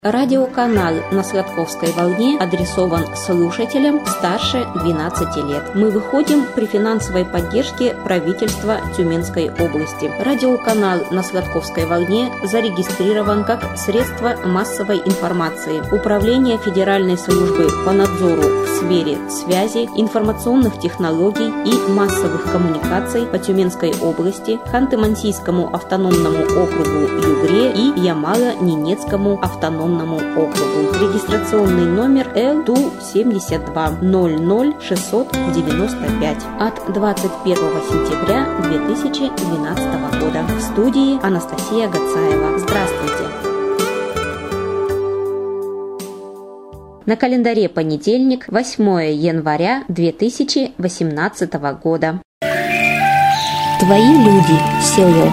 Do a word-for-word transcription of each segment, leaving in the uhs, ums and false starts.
Радиоканал на Сладковской волне адресован слушателям старше двенадцати лет. Мы выходим при финансовой поддержке правительства Тюменской области. Радиоканал на Сладковской волне зарегистрирован как средство массовой информации. Управление Федеральной службы по надзору в сфере связи, информационных технологий и массовых коммуникаций по Тюменской области, Ханты-Мансийскому автономному округу Югре и Ямало-Ненецкому автономному округу. Регистрационный номер Л Т У семьдесят два ноль ноль шестьсот девяносто пять от двадцать первого сентября две тысячи двенадцатого года. В студии Анастасия Гацаева. Здравствуйте! На календаре понедельник, восьмое января две тысячи восемнадцатого года. Твои люди, село.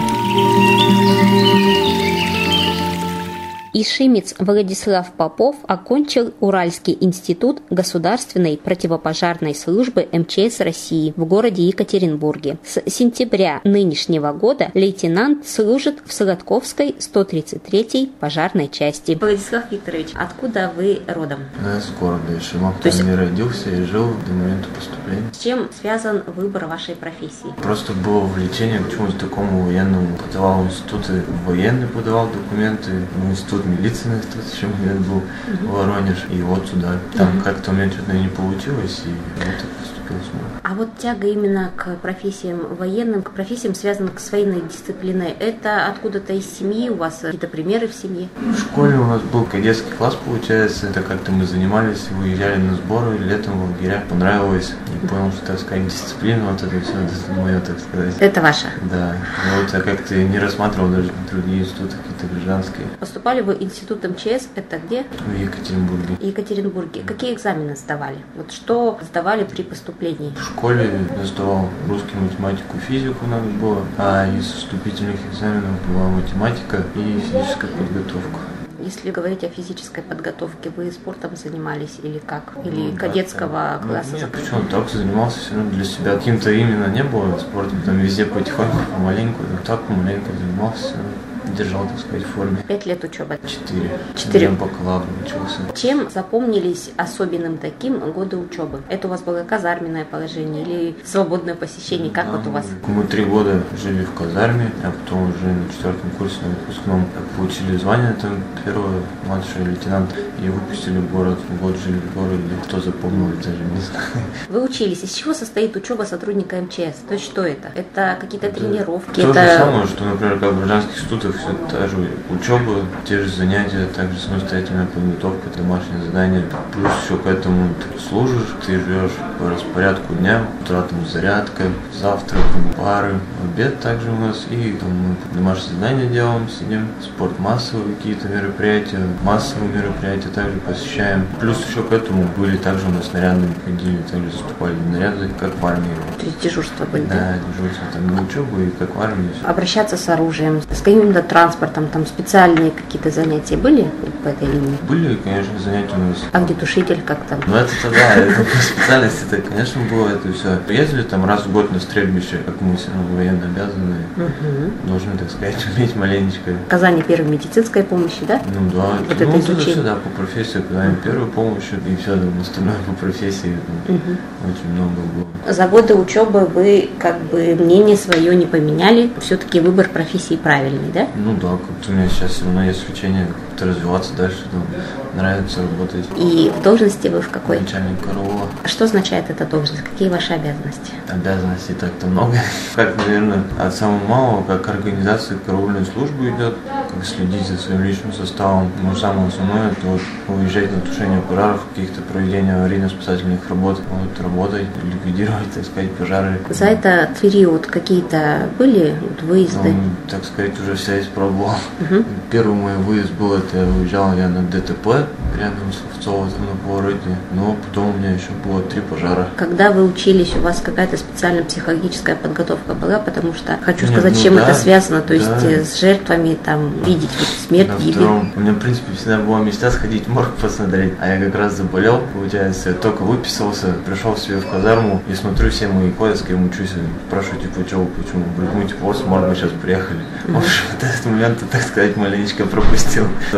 Ишимец Владислав Попов окончил Уральский институт государственной противопожарной службы эм че эс России в городе Екатеринбурге. С сентября нынешнего года лейтенант служит в Сладковской сто тридцать третьей пожарной части. Владислав Викторович, откуда вы родом? Я с города Ишима. Там есть... я родился и жил до момента поступления. С чем связан выбор вашей профессии? Просто было влечение к чему-то такому военному. Подавал в институты, военный подавал документы, в институт милиции, тут еще момент был uh-huh. в Воронеж, и вот сюда. Там uh-huh. как-то у меня что-то не получилось, и вот так поступил снова. А вот тяга именно к профессиям военным, к профессиям, связанным с военной дисциплиной, это откуда-то из семьи, у вас какие-то примеры в семье? В школе у нас был кадетский класс, получается, это как-то мы занимались, выезжали на сборы, летом в лагеря, понравилось, и понял, что, так сказать, дисциплина, вот это все, это мое, так сказать. Это ваше? Да, и вот я как-то не рассматривал даже другие институты, какие-то гражданские. Поступали вы в институт эм че эс, это где? В Екатеринбурге. В Екатеринбурге. Какие экзамены сдавали? Вот что сдавали при поступлении? В школе я сдавал русский, математику, физику надо было, а из вступительных экзаменов была математика и физическая подготовка. Если говорить о физической подготовке, вы спортом занимались или как? Или ну, кадетского да, класса? Нет, почему так занимался, все равно для себя. Каким-то именно не было спортом, там везде потихоньку, помаленьку, так помаленьку занимался, все равно. Держал, так сказать, в форме. Пять лет учебы? Четыре. Четыре. Я бакалавр учился. Чем запомнились особенным таким годы учебы? Это у вас было казарменное положение или свободное посещение? Как да, вот у вас? Мы три года жили в казарме, а потом уже на четвертом курсе на выпускном получили звание, там первый младший лейтенант, и выпустили в город. Год жили в городе. Кто запомнил, даже не знаю. Вы учились. Из чего состоит учеба сотрудника эм че эс? То есть что это? Это какие-то это тренировки? То это... же самое, что, например, как в гражданских институтах, все та же учеба, те же занятия, также самостоятельная подготовка, домашние задания. Плюс еще к этому ты служишь, ты живешь по распорядку дня, утра там зарядка, завтрак, пары, обед также у нас, и там мы домашние задания делаем, сидим, спорт массовые какие-то мероприятия, массовые мероприятия также посещаем. Плюс еще к этому были также у нас наряды, ходили, также заступали в наряды, как в армии. То есть дежурство были, да? Да, дежурство, там на учебу и как в армии. Обращаться с оружием, с каким-то транспортом, там специальные какие-то занятия были по этой линии? Были, конечно, занятия у нас. А где тушитель, как там? Ну это-то да, это по специальности, это, конечно, было это все. Ездили там раз в год на стрельбище, как мы все равно военно обязаны, угу. должны, так сказать, уметь маленечко. Оказание первой медицинской помощи, да? Ну да, вот ну, это изучение. Это все, да, по профессии, оказание угу. первой помощи, и все, там, остальное по профессии, там, угу. очень много было. За годы учебы вы, как бы, мнение свое не поменяли, все-таки выбор профессии правильный, да? Ну да, как-то у меня сейчас все равно есть влечение как-то развиваться дальше, там, нравится работать. И в должности вы в какой? Начальник караула. Что означает эта должность? Какие ваши обязанности? Обязанностей так-то много. Как, наверное, от самого малого, как организация караульной службы идет, как следить за своим личным составом. Но самое основное, это вот уезжать на тушение пожаров, каких-то проведения аварийно-спасательных работ, вот, работать, ликвидировать, так сказать, пожары. За этот период какие-то были вот, выезды? Ну, так сказать, уже вся испробовал. Угу. Первый мой выезд был, это уезжал я на дэ тэ пэ рядом с Овцово, там на повороте, но потом у меня еще было три пожара. Когда вы учились, у вас какая-то специальная психологическая подготовка была, потому что хочу Нет, сказать, ну, с чем да, это связано, то есть да. с жертвами, там, видеть смерть, гибель. У меня, в принципе, всегда была мечта сходить в морг посмотреть, а я как раз заболел, получается, только выписался, пришел себе в казарму и смотрю, все мои ходят, с кем учусь, спрашиваю, типа, что, почему? Говорит, мы, типа, вот с морга сейчас приехали. Mm-hmm. В общем, в этот момент, так сказать, маленечко пропустил.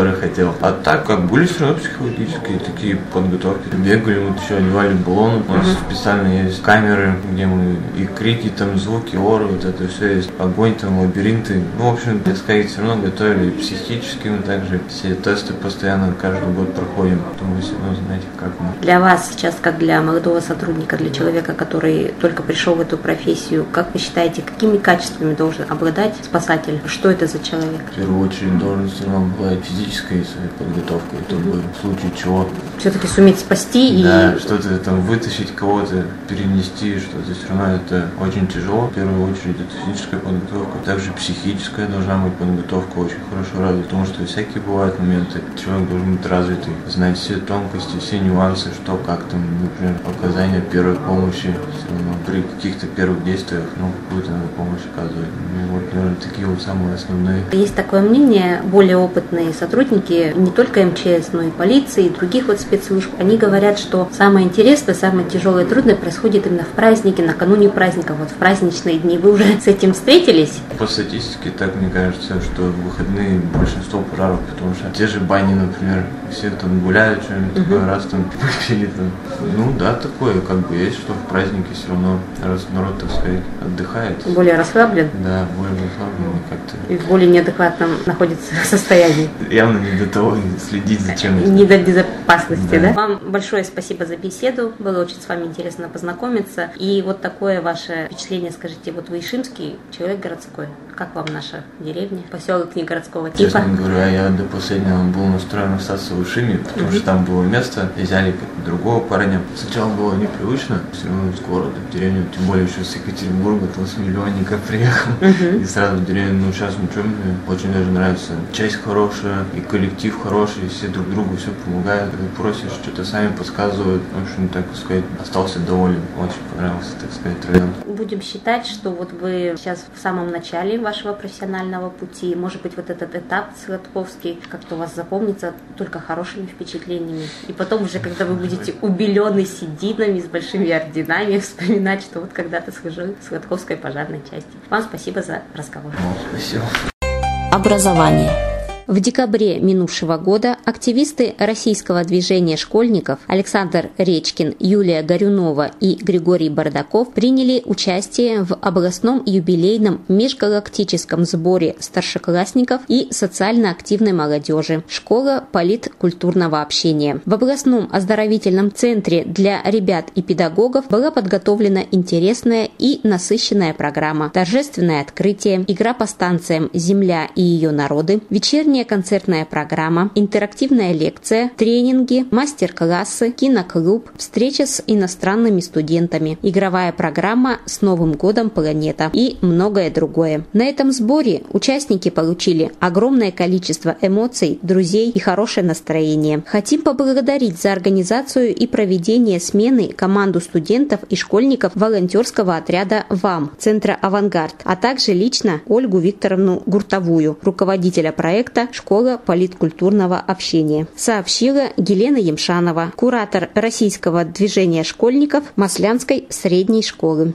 который хотел. А так, как были все равно психологические такие подготовки. Бегали, мы еще одевали баллоны. У нас uh-huh. специально есть камеры, где мы и крики, там, звуки, оры, вот это все есть. Огонь, там, лабиринты. Ну, в общем, так сказать, все равно готовили и психически мы также. Все тесты постоянно каждый год проходим. Потому вы все равно знаете, как мы. Для вас сейчас, как для молодого сотрудника, для человека, который только пришел в эту профессию, как вы считаете, какими качествами должен обладать спасатель? Что это за человек? В первую очередь должен все равно обладать физической своей подготовкой, чтобы mm-hmm. в случае чего все-таки суметь спасти да, и... что-то там вытащить кого-то, перенести, что-то все равно это очень тяжело. В первую очередь это физическая подготовка. Также психическая должна быть подготовка очень хорошо развита, потому что всякие бывают моменты. Человек должен быть развитый, знать все тонкости, все нюансы, что, как там, например, оказание первой помощи, все равно при каких-то первых действиях, ну, какую-то надо помощь оказывать. Ну, вот, наверное, такие вот самые основные. Есть такое мнение, более опытные сотрудники, не только эм че эс, но и полиции, и других вот спецслужб, они говорят, что самое интересное, самое тяжелое и трудное происходит именно в праздники, накануне праздников, вот в праздничные дни. Вы уже с этим встретились? По статистике, так мне кажется, что в выходные большинство пожаров, потому что те же бани, например, все там гуляют, что-нибудь uh-huh. такое, раз там выпили там. Ну да, такое как бы есть, что в праздники все равно раз народ, так сказать, отдыхает. Более расслаблен? Да, более расслаблен как-то. И в более неадекватном находится состоянии. Явно не до того, следить за чем-то. Не до безопасности, да. да? Вам большое спасибо за беседу, было очень с вами интересно познакомиться. И вот такое ваше впечатление, скажите, вот вы ишимский, человек городской. Как вам наша деревня, поселок не городского типа? Честно говоря, я до последнего был настроен остаться в Ишиме, потому mm-hmm. что там было место, взяли другого парня. Сначала было непривычно, все равно из города в деревню, тем более еще с Екатеринбурга, там с миллионника приехал, mm-hmm. и сразу в деревню. Ну, сейчас ничего, мне очень даже нравится. Часть хорошая, и коллектив хороший, все друг другу все помогают, просишь, что-то сами подсказывают. В общем, так сказать, остался доволен, очень понравился, так сказать, район. Будем считать, что вот вы сейчас в самом начале вашего профессионального пути, может быть, вот этот этап Сладковский как-то у вас запомнится только хорошими впечатлениями. И потом уже, когда вы будете убелены сединами, с большими орденами, вспоминать, что вот когда-то служил в Сладковской пожарной части. Вам спасибо за разговор. Спасибо. Образование. В декабре минувшего года активисты российского движения школьников Александр Речкин, Юлия Горюнова и Григорий Бардаков приняли участие в областном юбилейном межгалактическом сборе старшеклассников и социально активной молодежи «Школа политкультурного общения». В областном оздоровительном центре для ребят и педагогов была подготовлена интересная и насыщенная программа, торжественное открытие, игра по станциям «Земля и ее народы», вечерняя концертная программа, интерактивная лекция, тренинги, мастер-классы, киноклуб, встреча с иностранными студентами, игровая программа «С Новым годом, планета» и многое другое. На этом сборе участники получили огромное количество эмоций, друзей и хорошее настроение. Хотим поблагодарить за организацию и проведение смены команду студентов и школьников волонтерского отряда ВАМ Центра «Авангард», а также лично Ольгу Викторовну Гуртовую, руководителя проекта «Школа политкультурного общения», сообщила Елена Емшанова, куратор российского движения школьников Маслянской средней школы.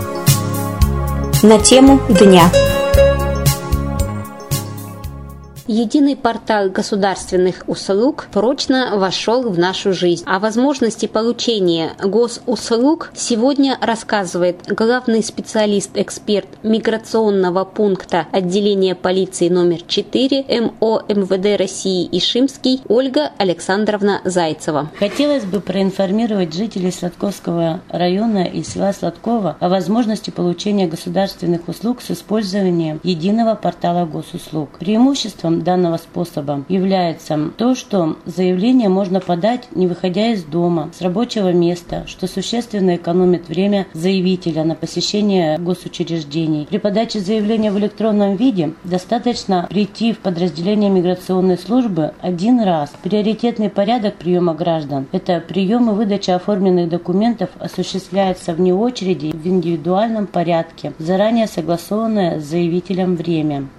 На тему дня. Единый портал государственных услуг прочно вошел в нашу жизнь. О возможности получения госуслуг сегодня рассказывает главный специалист-эксперт миграционного пункта отделения полиции номер четыре эм о эм вэ дэ России Ишимский Ольга Александровна Зайцева. Хотелось бы проинформировать жителей Сладковского района и села Сладково о возможности получения государственных услуг с использованием единого портала госуслуг. Преимуществом данного способа является то, что заявление можно подать, не выходя из дома, с рабочего места, что существенно экономит время заявителя на посещение госучреждений. При подаче заявления в электронном виде достаточно прийти в подразделение миграционной службы один раз. Приоритетный порядок приема граждан – это прием и выдача оформленных документов осуществляется вне очереди в индивидуальном порядке, заранее согласованное с заявителем время.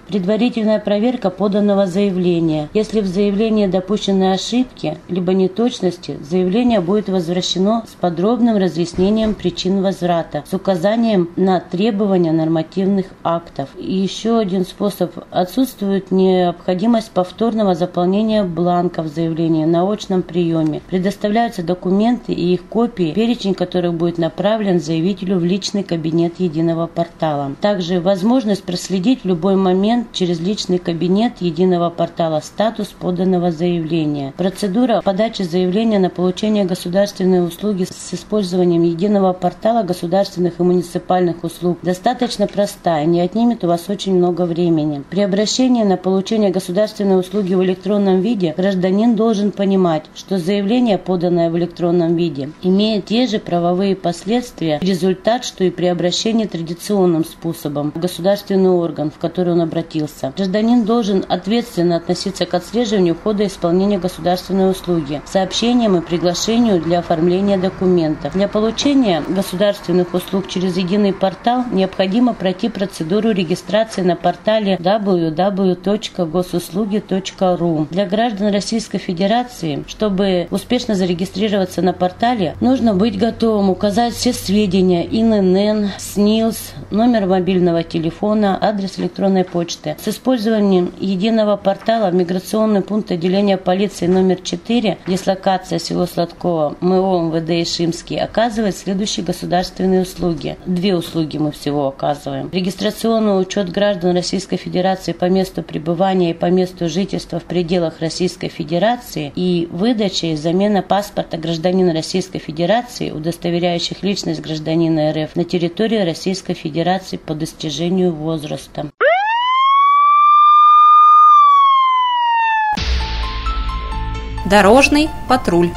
Предварительная проверка поданного заявления. Если в заявлении допущены ошибки либо неточности, заявление будет возвращено с подробным разъяснением причин возврата, с указанием на требования нормативных актов. И еще один способ. Отсутствует необходимость повторного заполнения бланков заявления на очном приеме. Предоставляются документы и их копии, перечень которых будет направлен заявителю в личный кабинет единого портала. Также возможность проследить в любой момент через личный кабинет единого портала статус поданного заявления. Процедура подачи заявления на получение государственной услуги с использованием единого портала государственных и муниципальных услуг достаточно простая, не отнимет у вас очень много времени. При обращении на получение государственной услуги в электронном виде гражданин должен понимать, что заявление, поданное в электронном виде, имеет те же правовые последствия и результат, что и при обращении традиционным способом в государственный орган, в который он обратился. Гражданин должен ответственно относиться к отслеживанию хода исполнения государственной услуги, сообщениям и приглашению для оформления документов. Для получения государственных услуг через единый портал необходимо пройти процедуру регистрации на портале дабл ю дабл ю дабл ю точка госуслуги точка ру. Для граждан Российской Федерации, чтобы успешно зарегистрироваться на портале, нужно быть готовым указать все сведения: ин эн эн, снилс, номер мобильного телефона, адрес электронной почты. С использованием единого портала в миграционный пункт отделения полиции номер четыре, дислокация село Сладково, МО эм вэ дэ Ишимский, оказывает следующие государственные услуги. Две услуги мы всего оказываем. Регистрационный учет граждан Российской Федерации по месту пребывания и по месту жительства в пределах Российской Федерации и выдача и замена паспорта гражданина Российской Федерации, удостоверяющих личность гражданина эр эф на территории Российской Федерации по достижению возраста. Дорожный патруль.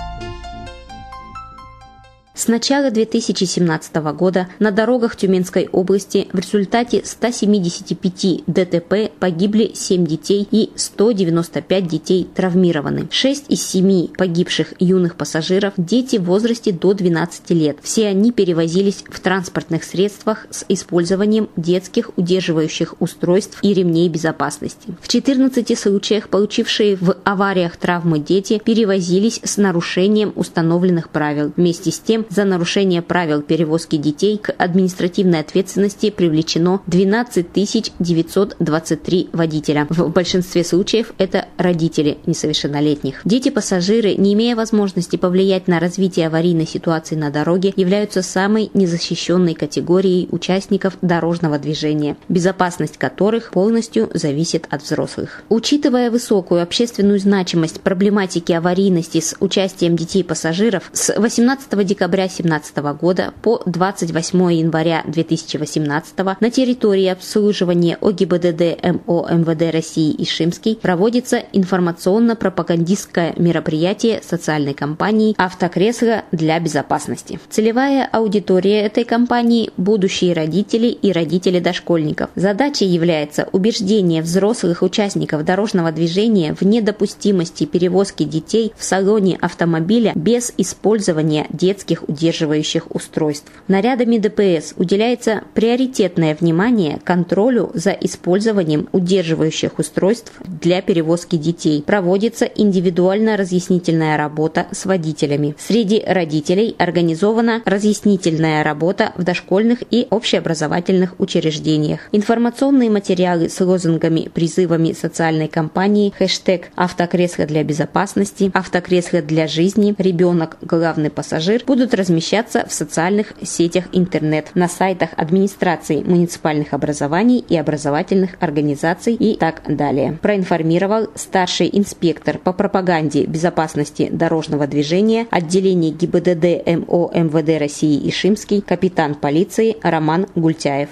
С начала две тысячи семнадцатого года на дорогах Тюменской области в результате ста семидесяти пяти дэ тэ пэ погибли семь детей и сто девяносто пять детей травмированы. шесть из семи погибших юных пассажиров – дети в возрасте до двенадцати лет. Все они перевозились в транспортных средствах с использованием детских удерживающих устройств и ремней безопасности. В четырнадцати случаях получившие в авариях травмы дети перевозились с нарушением установленных правил. Вместе с тем, за нарушение правил перевозки детей к административной ответственности привлечено двенадцать тысяч девятьсот двадцать три водителя. В большинстве случаев это родители несовершеннолетних. Дети-пассажиры, не имея возможности повлиять на развитие аварийной ситуации на дороге, являются самой незащищенной категорией участников дорожного движения, безопасность которых полностью зависит от взрослых. Учитывая высокую общественную значимость проблематики аварийности с участием детей-пассажиров, с восемнадцатого декабря две тысячи семнадцатого года по двадцать восьмое января две тысячи восемнадцатого на территории обслуживания о гэ бэ дэ дэ эм о эм вэ дэ России Ишимский проводится информационно-пропагандистское мероприятие социальной кампании «Автокресло для безопасности». Целевая аудитория этой кампании – будущие родители и родители дошкольников. Задачей является убеждение взрослых участников дорожного движения в недопустимости перевозки детей в салоне автомобиля без использования детских удерживающих устройств. Нарядами дэ пэ эс уделяется приоритетное внимание контролю за использованием удерживающих устройств для перевозки детей. Проводится индивидуально-разъяснительная работа с водителями. Среди родителей организована разъяснительная работа в дошкольных и общеобразовательных учреждениях. Информационные материалы с лозунгами, призывами социальной кампании, хэштег «Автокресло для безопасности», «Автокресло для жизни», «Ребенок – главный пассажир» будут размещаться в социальных сетях интернет, на сайтах администрации муниципальных образований и образовательных организаций и так далее. Проинформировал старший инспектор по пропаганде безопасности дорожного движения отделения гэ бэ дэ дэ эм о эм вэ дэ России Ишимский капитан полиции Роман Гультяев.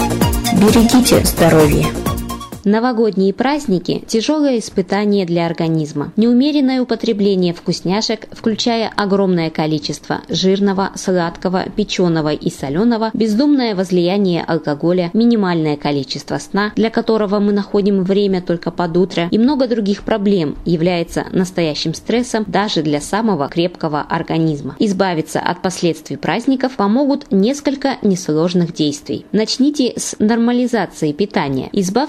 Берегите здоровье. Новогодние праздники – тяжелое испытание для организма. Неумеренное употребление вкусняшек, включая огромное количество жирного, сладкого, печеного и соленого, бездумное возлияние алкоголя, минимальное количество сна, для которого мы находим время только под утро, и много других проблем является настоящим стрессом даже для самого крепкого организма. Избавиться от последствий праздников помогут несколько несложных действий. Начните с нормализации питания. Избавьтесь от всех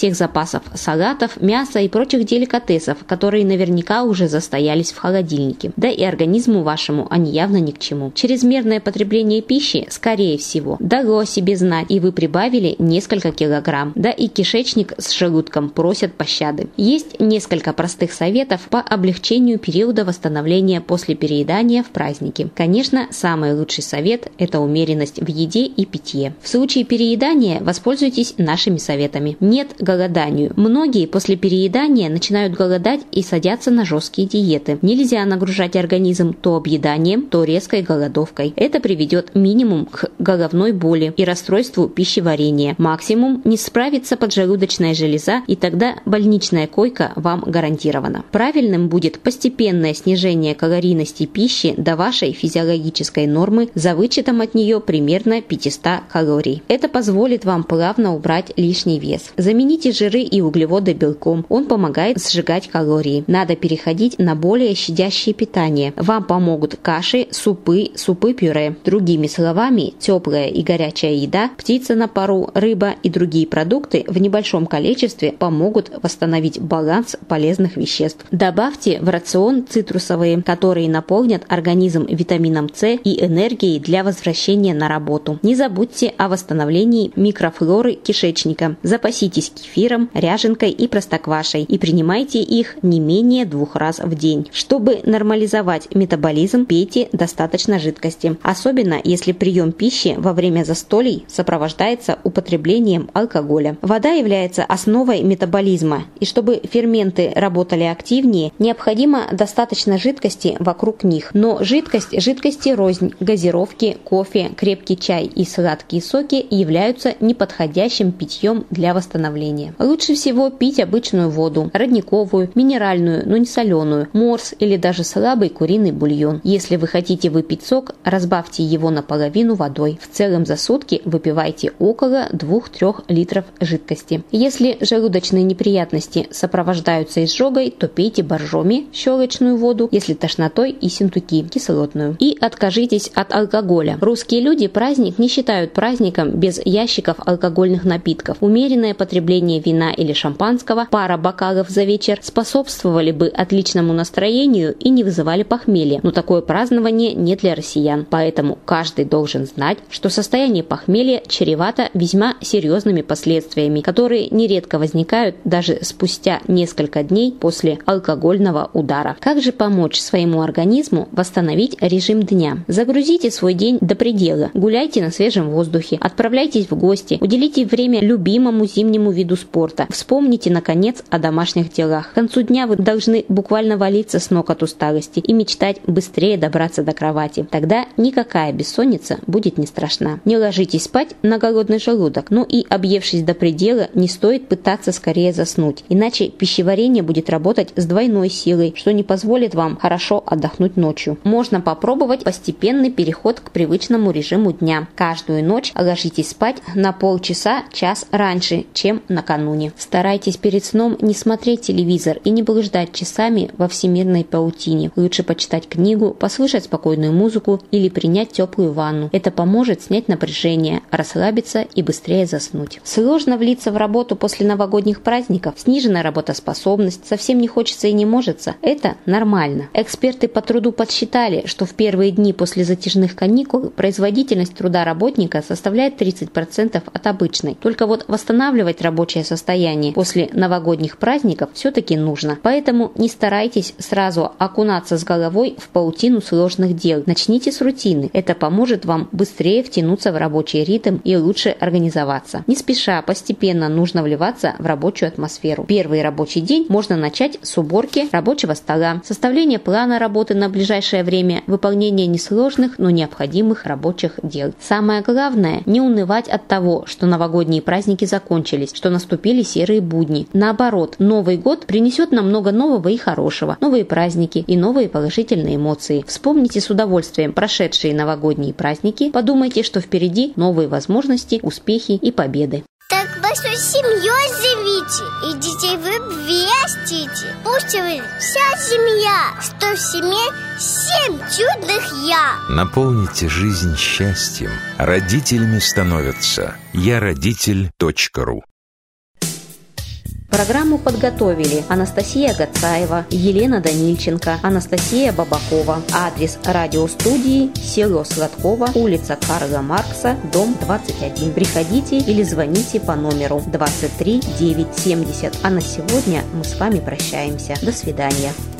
всех запасов салатов, мяса и прочих деликатесов, которые наверняка уже застоялись в холодильнике. Да и организму вашему они явно ни к чему. Чрезмерное потребление пищи, скорее всего, дало о себе знать, и вы прибавили несколько килограмм. Да и кишечник с желудком просят пощады. Есть несколько простых советов по облегчению периода восстановления после переедания в праздники. Конечно, самый лучший совет – это умеренность в еде и питье. В случае переедания воспользуйтесь нашими советами. Нет голоданию. Многие после переедания начинают голодать и садятся на жесткие диеты. Нельзя нагружать организм то объеданием, то резкой голодовкой. Это приведет минимум к головной боли и расстройству пищеварения. Максимум не справится поджелудочная железа, и тогда больничная койка вам гарантирована. Правильным будет постепенное снижение калорийности пищи до вашей физиологической нормы за вычетом от нее примерно пятьсот калорий. Это позволит вам плавно убрать лишний вес. Замените жиры и углеводы белком. Он помогает сжигать калории. Надо переходить на более щадящее питание. Вам помогут каши, супы, супы-пюре. Другими словами, теплая и горячая еда, птица на пару, рыба и другие продукты в небольшом количестве помогут восстановить баланс полезных веществ. Добавьте в рацион цитрусовые, которые наполнят организм витамином С и энергией для возвращения на работу. Не забудьте о восстановлении микрофлоры кишечника. Запаситесь кефиром, ряженкой и простоквашей и принимайте их не менее двух раз в день. Чтобы нормализовать метаболизм, пейте достаточно жидкости, особенно если прием пищи во время застолий сопровождается употреблением алкоголя. Вода является основой метаболизма, и чтобы ферменты работали активнее, необходимо достаточно жидкости вокруг них. Но жидкость жидкости рознь. Газировки, кофе, крепкий чай и сладкие соки являются неподходящим питьем для восстановления. Лучше всего пить обычную воду, родниковую, минеральную, но не соленую, морс или даже слабый куриный бульон. Если вы хотите выпить сок, разбавьте его наполовину водой. В целом за сутки выпивайте около двух-трёх литров жидкости. Если желудочные неприятности сопровождаются изжогой, то пейте боржоми, щелочную воду, если тошнотой и синтуки, кислотную. И откажитесь от алкоголя. Русские люди праздник не считают праздником без ящиков алкогольных напитков. Умеренное потребление вина или шампанского, пара бокалов за вечер способствовали бы отличному настроению и не вызывали похмелья. Но такое празднование не для россиян. Поэтому каждый должен знать, что состояние похмелья чревато весьма серьезными последствиями, которые нередко возникают даже спустя несколько дней после алкогольного удара. Как же помочь своему организму восстановить режим дня? Загрузите свой день до предела. Гуляйте на свежем воздухе, отправляйтесь в гости, уделите время любимому зимнему виду спорта. Вспомните, наконец, о домашних делах. К концу дня вы должны буквально валиться с ног от усталости и мечтать быстрее добраться до кровати. Тогда никакая бессонница будет не страшна. Не ложитесь спать на голодный желудок, но и объевшись до предела, не стоит пытаться скорее заснуть, иначе пищеварение будет работать с двойной силой, что не позволит вам хорошо отдохнуть ночью. Можно попробовать постепенный переход к привычному режиму дня. Каждую ночь ложитесь спать на полчаса-час раньше, чем накануне. Старайтесь перед сном не смотреть телевизор и не блуждать часами во всемирной паутине. Лучше почитать книгу, послушать спокойную музыку или принять теплую ванну. Это поможет снять напряжение, расслабиться и быстрее заснуть. Сложно влиться в работу после новогодних праздников, сниженная работоспособность, совсем не хочется и не можется. Это нормально. Эксперты по труду подсчитали, что в первые дни после затяжных каникул производительность труда работника составляет тридцать процентов от обычной. Только вот восстанавливать рабочее состояние после новогодних праздников все-таки нужно. Поэтому не старайтесь сразу окунаться с головой в паутину сложных дел. Начните с рутины. Это поможет вам быстрее втянуться в рабочий ритм и лучше организоваться. Не спеша, постепенно нужно вливаться в рабочую атмосферу. Первый рабочий день можно начать с уборки рабочего стола, составления плана работы на ближайшее время, выполнения несложных, но необходимых рабочих дел. Самое главное – не унывать от того, что новогодние праздники закончились, что наступили серые будни. Наоборот, Новый год принесет нам много нового и хорошего, новые праздники и новые положительные эмоции. Вспомните с удовольствием прошедшие новогодние праздники, подумайте, что впереди новые возможности, успехи и победы. Так большой семьей живите и детей вы вестите. Пусть вы вся семья, что в семье семь чудных я. Наполните жизнь счастьем. Родителями становятся я родитель точка ру. Программу подготовили Анастасия Гацаева, Елена Данильченко, Анастасия Бабакова. Адрес радиостудии: село Сладково, улица Карла Маркса, дом двадцать один. Приходите или звоните по номеру двадцать три девятьсот семьдесят. А на сегодня мы с вами прощаемся. До свидания.